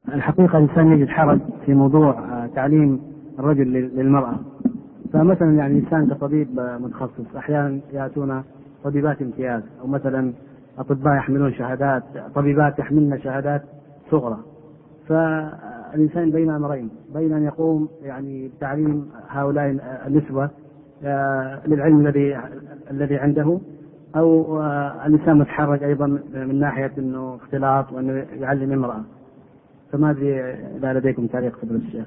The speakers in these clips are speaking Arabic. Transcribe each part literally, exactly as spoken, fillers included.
الحقيقة الإنسان يجد حرج في موضوع تعليم الرجل للمرأة. فمثلا يعني إنسان كطبيب متخصص أحيانا يأتون طبيبات امتياز، أو مثلا أطباء يحملون شهادات، طبيبات يحملن شهادات صغرى. فالإنسان بين أمرين، بين أن يقوم يعني بتعليم هؤلاء النسوة للعلم الذي الذي عنده، أو الإنسان متحرج أيضا من ناحية أنه اختلاط وأنه يعلم امرأة. فما أدري إذا لديكم تعليق فضيلة الشيخ.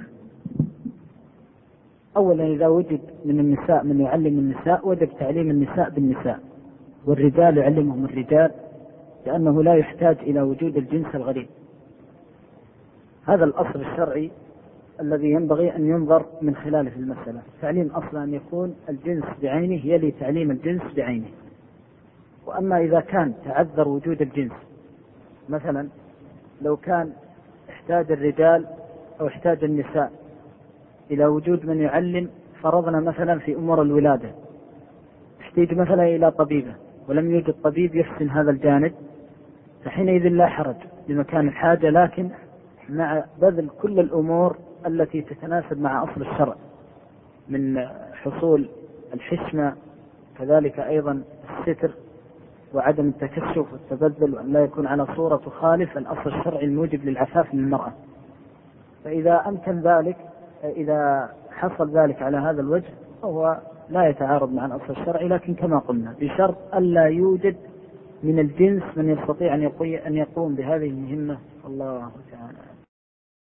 أولا إذا وجد من النساء من يعلم النساء وجب تعليم النساء بالنساء، والرجال يعلمهم الرجال، لأنه لا يحتاج إلى وجود الجنس الغريب. هذا الأصل الشرعي الذي ينبغي أن ينظر من خلاله في المسألة. تعليم أصلا أن يكون الجنس بعينه يلي تعليم الجنس بعينه. وأما إذا كان تعذر وجود الجنس، مثلا لو كان احتاج الرجال أو احتاج النساء إلى وجود من يعلم، فرضنا مثلا في أمور الولادة احتاج مثلا إلى طبيبة ولم يوجد طبيب يحسن هذا الجانب، فحينئذ لا حرج لمكان الحاجة، لكن مع بذل كل الأمور التي تتناسب مع أصل الشرع من حصول الحشمة، كذلك أيضا الستر وعدم التكشف والتبذل، وأن لا يكون على صورة تخالف الأصل الشرعي الموجب للعفاف للمرأة. فإذا أمكن ذلك، إذا حصل ذلك على هذا الوجه فهو لا يتعارض مع الأصل الشرعي، لكن كما قلنا بشرط ألا يوجد من الجنس من يستطيع أن يقوم بهذه المهمة. الله تعالى.